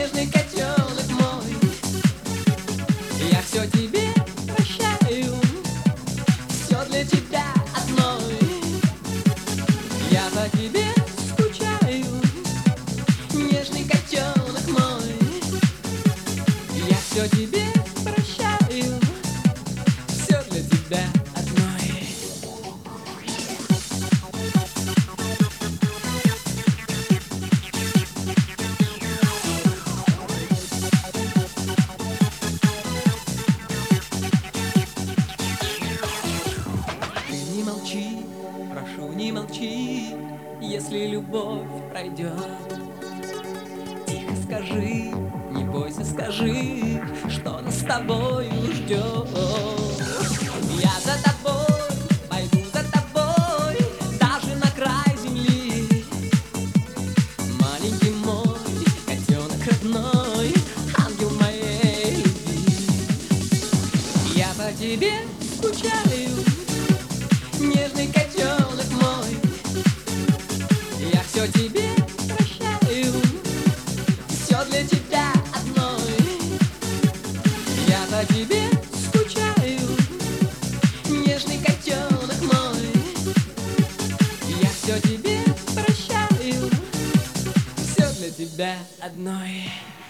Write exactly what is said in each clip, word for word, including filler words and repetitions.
нежный котенок мой. Я все тебе прощаю, все для тебя одной. Я по тебе скучаю, нежный котенок мой. Я все тебе прощаю, все для тебя одной. Ты не молчи, прошу, не молчи, если любовь пройдет. Тихо скажи, не бойся, скажи, что нас с тобою ждет. Я за тобой, пойду за тобой, даже на край земли. Маленький мой котенок родной, ангел моей любви. Я по тебе скучаю, нежный котенок мой. Я все тебе прощаю, все для тебя одной. Я по тебе скучаю, нежный котенок мой. Я все тебе прощаю, все для тебя одной.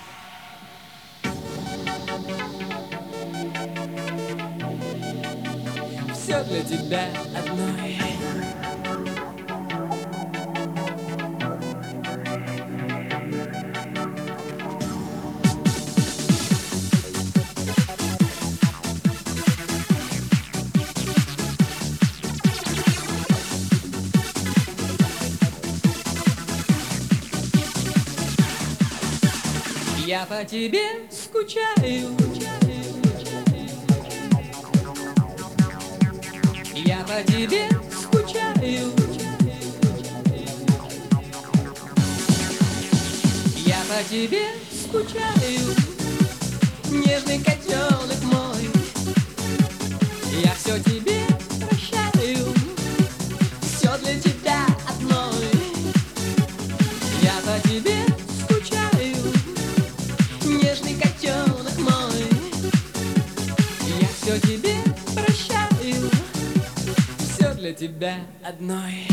Все для тебя одной. Я по тебе скучаю, я по тебе скучаю, я по тебе скучаю, нежный котенок мой. Я все тебе прощаю, все для тебя одной. Я по тебе скучаю, нежный котенок мой. Я все тебе прощаю, все для тебя одной.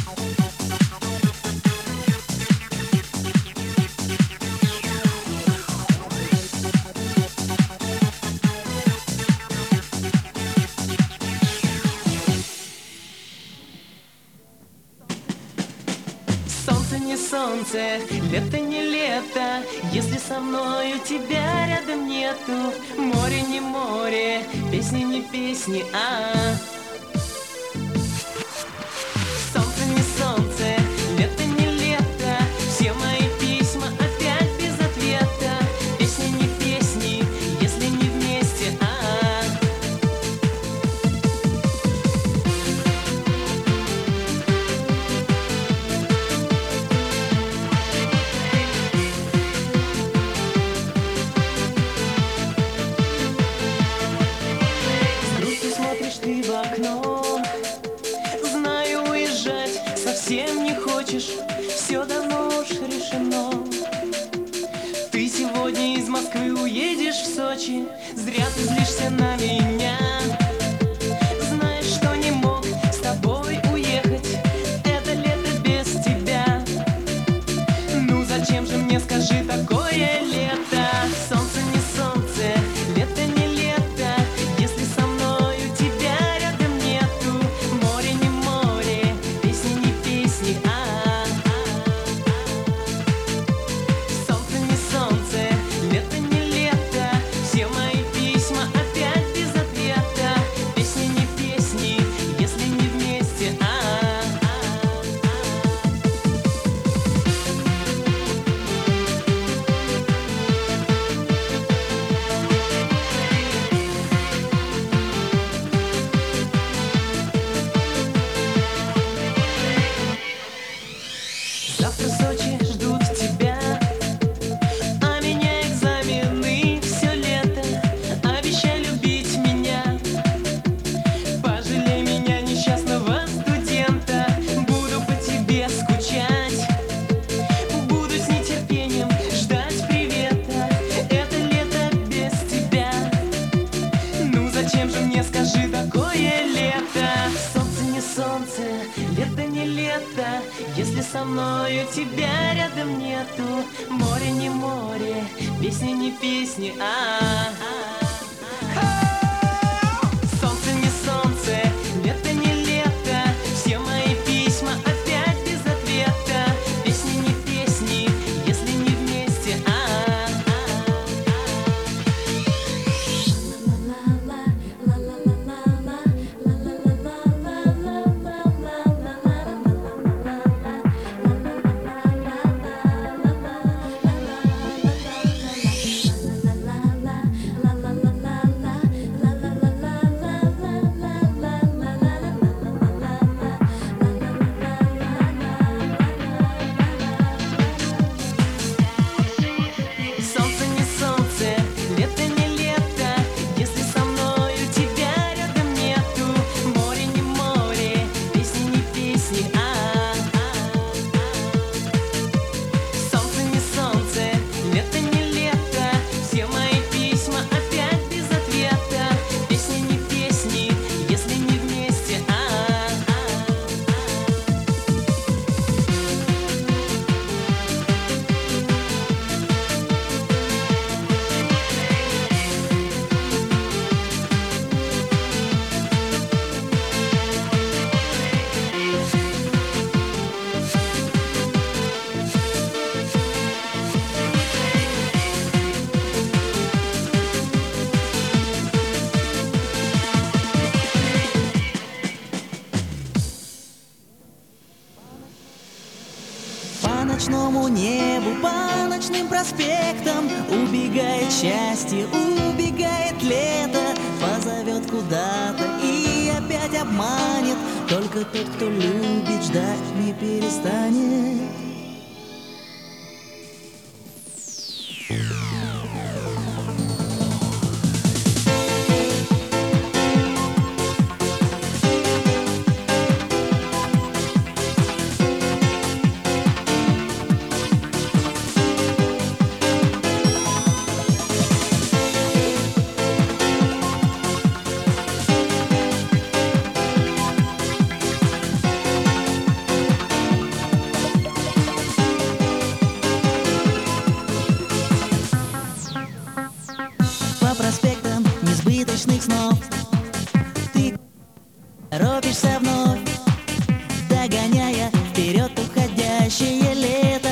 Солнце не солнце, лето не лето, если со мною тебя рядом нету. Море не море, песни не песни, а солнце не солнце, лето не лето, все мои письма опять без ответа. Песни не песни, если не вместе, а ты в окно. Знаю, уезжать совсем не хочешь, все давно уж решено. Ты сегодня из Москвы уедешь в Сочи, зря ты злишься на меня. Знаешь, что не мог с тобой уехать, это лето без тебя. Ну зачем же мне, скажи, такое лето? Солнце не солнце, лето не лето, если со мною тебя рядом нету. Море не море, песни не песни, а солнце не солнце, лето не лето, все мои письма опять без ответа. Песни не песни, если не вместе, а со мною тебя рядом нету. Море не море, песни не песни, а, -а, -а. Солнце не солнце, лето не лето, все мои письма опять без ответа. Песни не песни, если не вместе, а, -а, Солнце не солнце, лето не лето, если со мною тебя рядом нету. Море не море, песни не песни, а, -а, -а. Солнце не солнце, лето не лето, все мои письма опять без ответа. Песни не песни, если не вместе, а, -а, По ночному небу, по ночным проспектам убегает счастье, убегает лето, позовет куда-то и опять обманет. Только тот, кто любит, ждать не перестанет. По проспектам несбыточных снов ты торопишься вновь, догоняя вперед уходящее лето.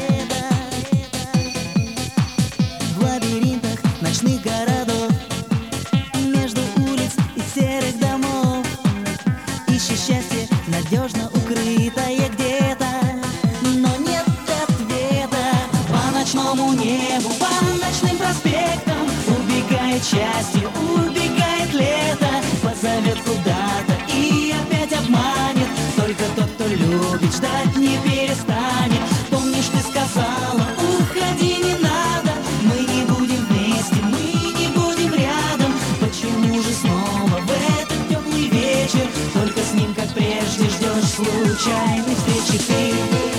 В лабиринтах ночных городов, между улиц и серых домов, ищи счастье, надежно укрытое где-то, но нет ответа. По ночному небу, по ночным проспектам убегает счастье, убегает лето, позовет куда-то и опять обманет. Только тот, кто любит, ждать не перестанет. Помнишь, ты сказала, уходи, не надо, мы не будем вместе, мы не будем рядом. Почему же снова в этот теплый вечер только с ним, как прежде, ждешь случайной встречи ты?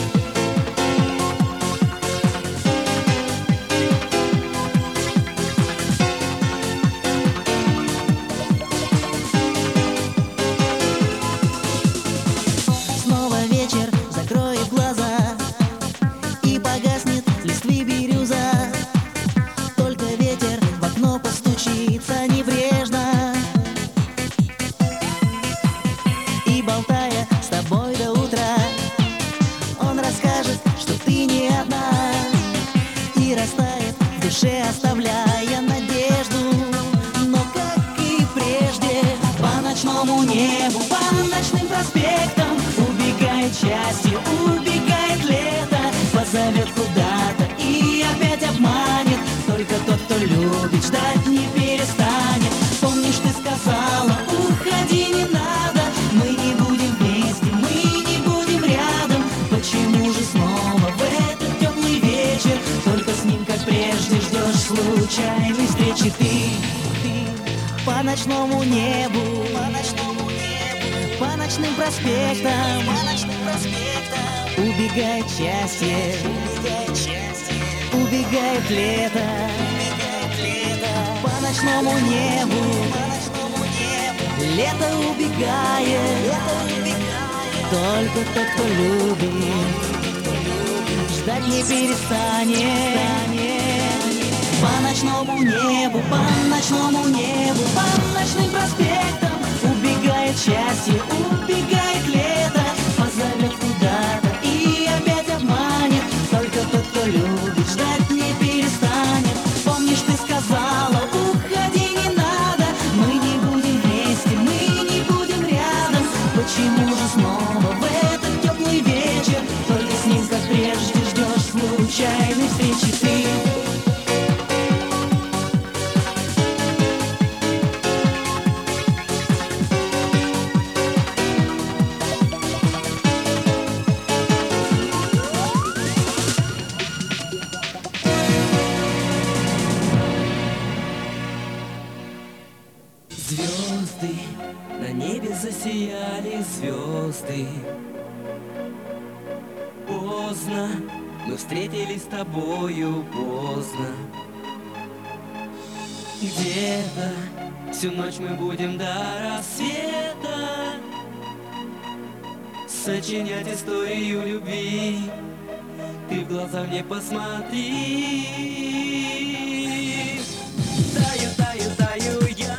Снова вечер закроет глаза и погаснет листвы бирюза. Только ветер в окно постучится небрежно и, болтая с тобой до утра, он расскажет, что ты не одна, и растает в душе, оставляя надежду. Но как и прежде, по ночному небу, по ночным проспектам убегает счастье, убегает лето, позовет куда-то и опять обманет. Только тот, кто любит, ждать не перестанет. Помнишь, ты сказала, уходи, не надо, мы не будем вместе, мы не будем рядом. Почему же снова в этот теплый вечер только с ним, как прежде, ждешь случайной встречи ты? По ночному небу, по ночному небу, по ночным проспектам, по ночным проспектам убегает счастье, убегает счастье, убегает лето, убегает лето. По ночному небу, по ночному небу лето убегает, лето убегает. только тот, кто любит, ждать не перестанет. По ночному небу, по ночному небу, по ночным проспектам убегает счастье, убегает лето, позовет куда-то и опять обманет. Только тот, кто любит, ждать не перестанет. Помнишь, ты сказала, уходи, не надо, мы не будем вместе, мы не будем рядом. Почему же снова в этот теплый вечер только с ним, как прежде, ждешь случайной встречи ты? Звезды, на небе засияли звезды. Поздно, мы встретились с тобою поздно. Где-то всю ночь мы будем до рассвета сочинять историю любви. Ты в глаза мне посмотри. Таю, таю, таю я.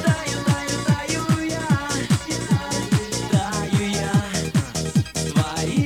Твои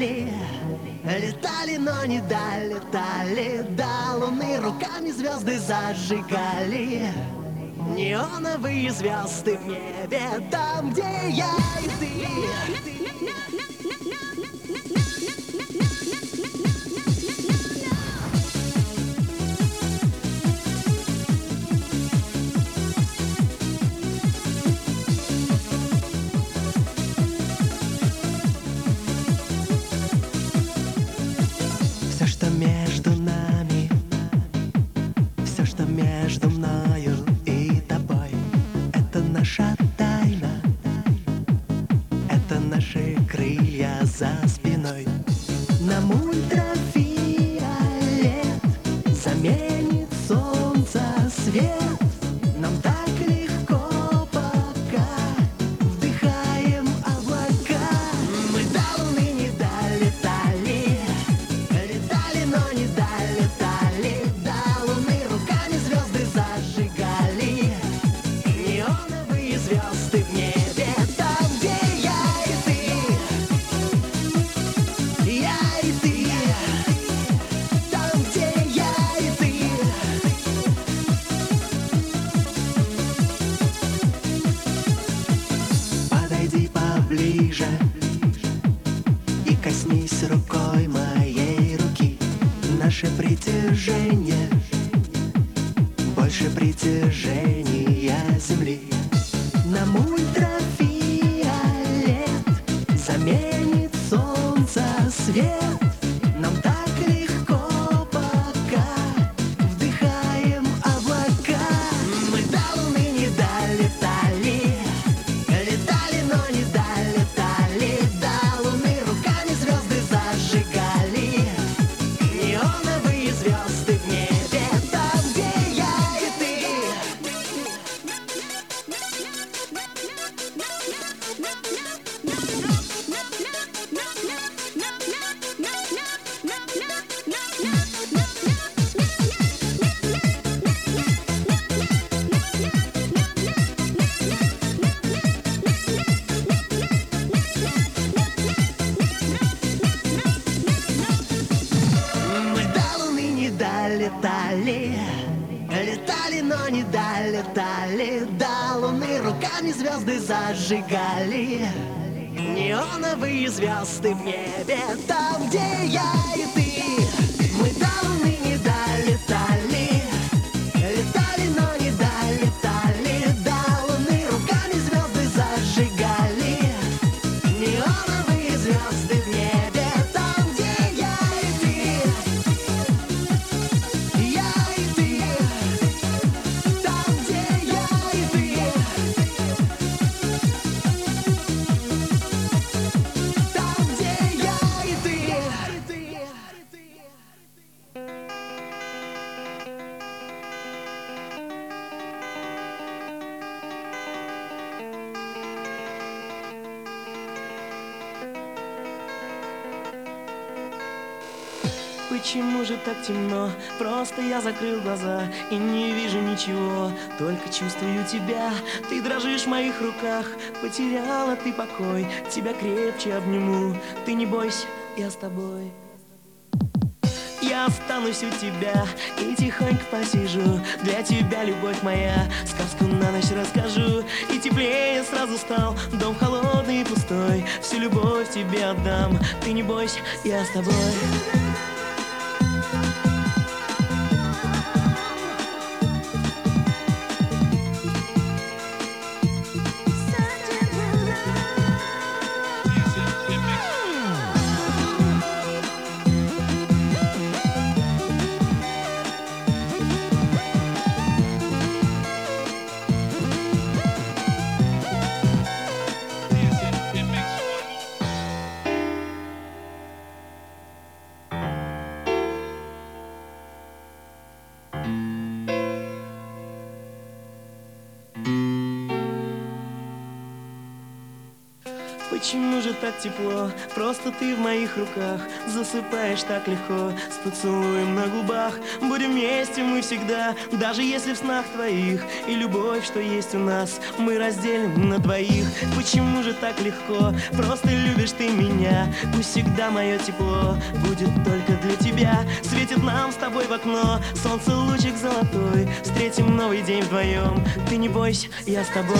летали, летали, но не долетали до луны, руками звезды зажигали. Неоновые звезды в небе, там, где я и ты. Все, что между нами, все, что между мною и тобой, это наша тайна, это наши крылья за спиной. Нам ультрафиолет заменит солнце свет. Нам так легко, пока вдыхаем облака. Мы до луны не долетали, летали, но не долетали до луны, руками звезды зажигали. Неоновые звезды в небе, там, где я и ты. Я и ты. Там, где я и ты. Подойди поближе и коснись рукой моей руки. Наше притяжение больше притяжения Земли. Нам ультрафиолет заменит солнце свет. Нам так легко, пока вдыхаем облака. Мы до луны не долетали, летали, но не долетали до луны, руками звезды зажигали. Неоновые звезды в небе, там, где я и ты. Мы до луны не долетали, летали, но не долетали до луны, руками звезды зажигали. Неоновые звезды в небе, там, где я и ты. Мы до луны не долетали, летали, но не долетали до луны, руками звезды зажигали. Неоновые звезды в небе, там, где я и ты. Я и ты. Там, где я и ты. Там, где я и ты. Почему же так темно? Просто я закрыл глаза и не вижу ничего, только чувствую тебя. Ты дрожишь в моих руках, потеряла ты покой. Тебя крепче обниму, ты не бойся, я с тобой. Я останусь у тебя и тихонько посижу. Для тебя, любовь моя, сказку на ночь расскажу. И теплее сразу стал дом холодный и пустой. Всю любовь тебе отдам, ты не бойся, я с тобой. Почему же так тепло? Просто ты в моих руках. Засыпаешь так легко, с поцелуем на губах. Будем вместе мы всегда, даже если в снах твоих. И любовь, что есть у нас, мы разделим на двоих. Почему же так легко? Просто любишь ты меня. Пусть всегда мое тепло будет только для тебя. Светит нам с тобой в окно солнце, лучик золотой. Встретим новый день вдвоем. Ты не бойся, я с тобой.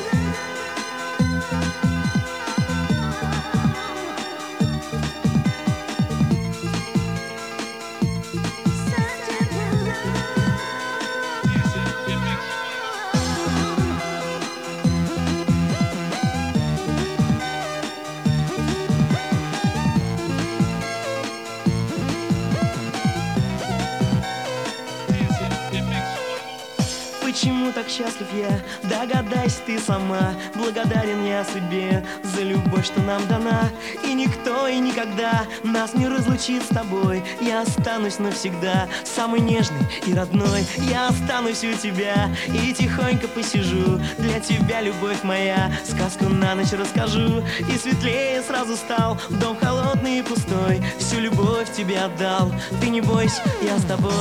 Почему так счастлив я? Догадайся ты сама. Благодарен я судьбе за любовь, что нам дана. И никто и никогда нас не разлучит с тобой. Я останусь навсегда, самый нежный и родной. Я останусь у тебя и тихонько посижу. Для тебя, любовь моя, сказку на ночь расскажу. И светлее сразу стал дом холодный и пустой. Всю любовь тебе отдал, ты не бойся, я с тобой.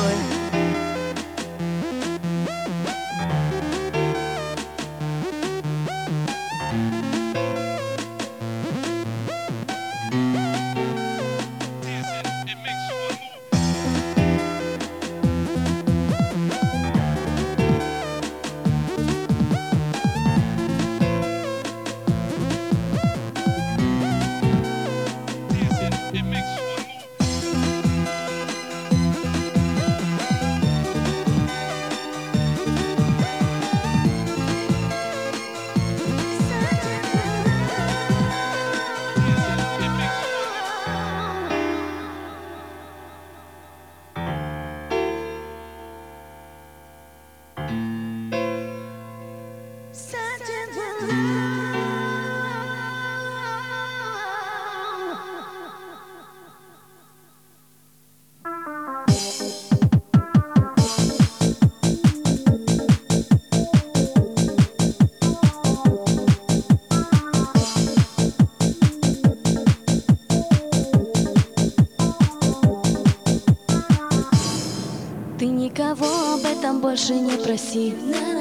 Ты никого об этом больше не проси.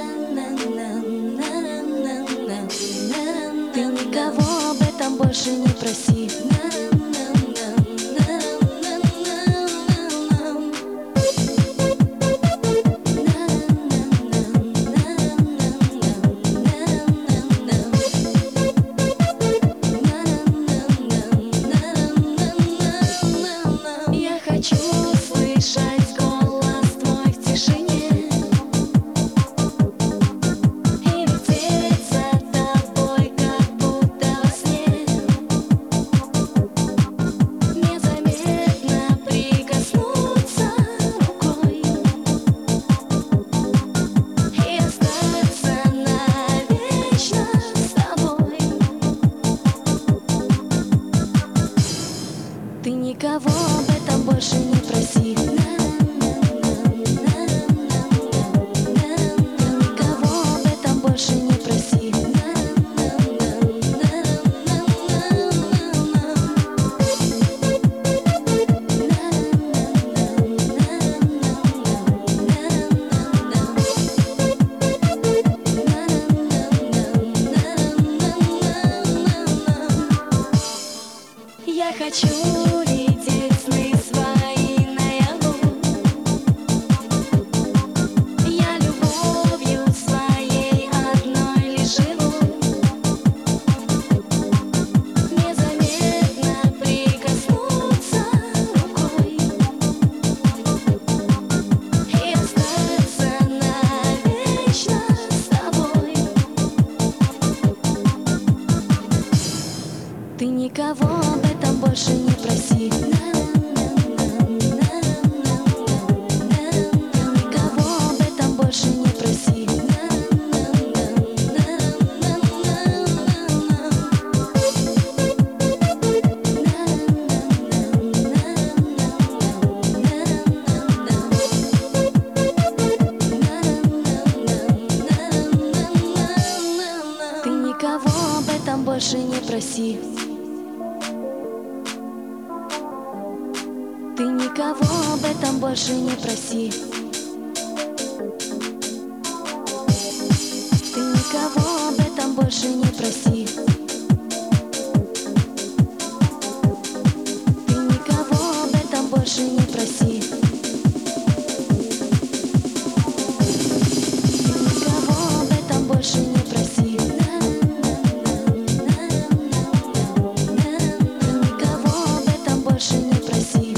Ты никого об этом больше не проси. Я хочу слышать голос твой в тишине и лететь за тобой, как будто во сне. Незаметно прикоснуться рукой и остаться навечно с тобой. Ты никого об этом больше не проси. Никого об этом больше не проси. Я хочу видеть сны свои наяву. Я любовью своей одной лишь живу. Незаметно прикоснуться рукой и остаться навечно с тобой. Ты никого об этом больше не проси. проси. Ты никого об этом больше не проси. Ты никого об этом больше не проси. Ты никого об этом больше не проси. Ты никого об этом больше не проси. Ты никого об этом больше не проси.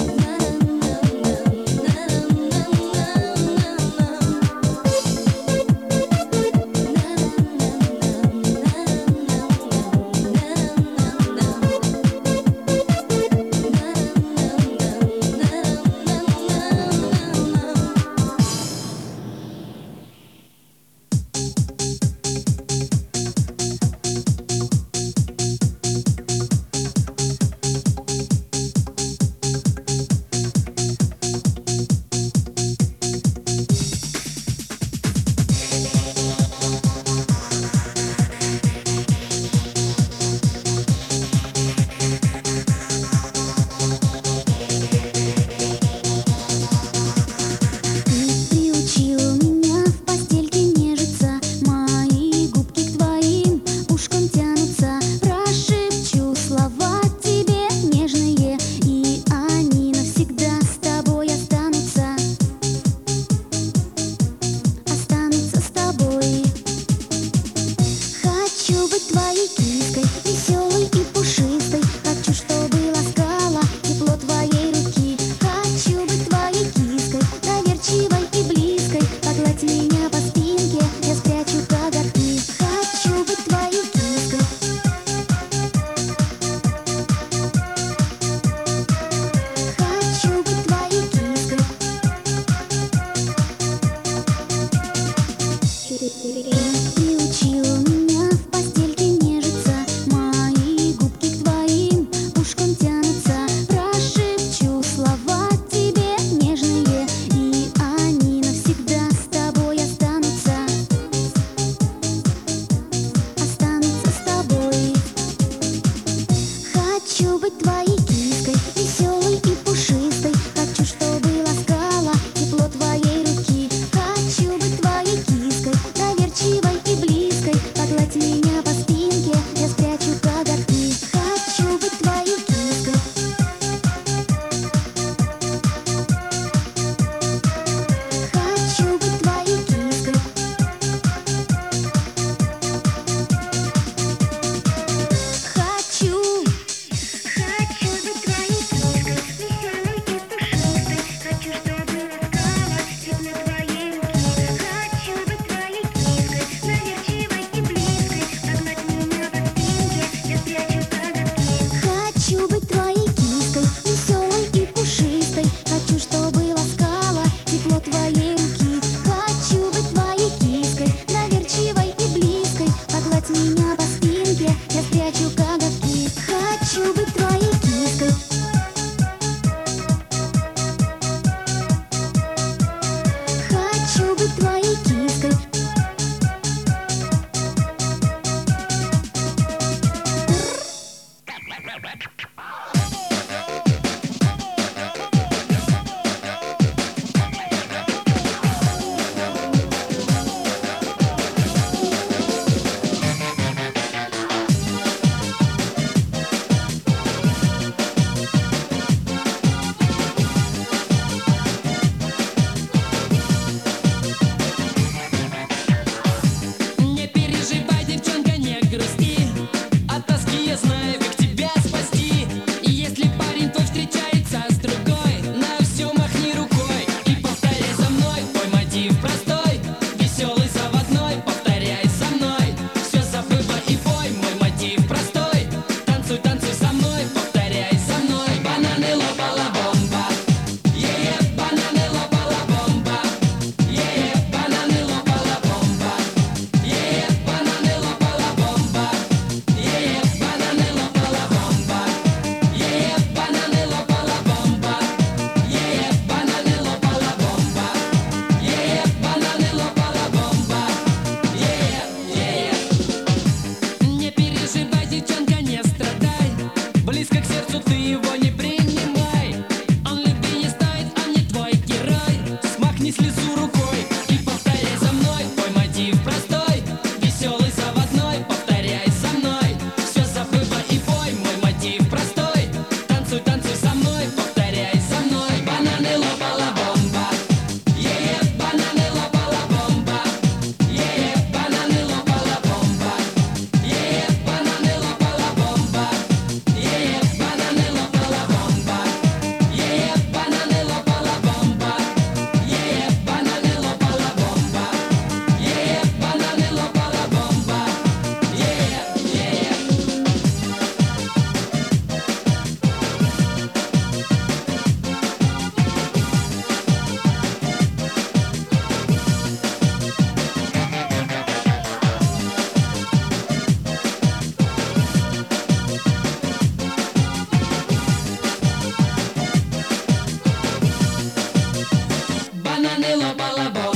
балабол.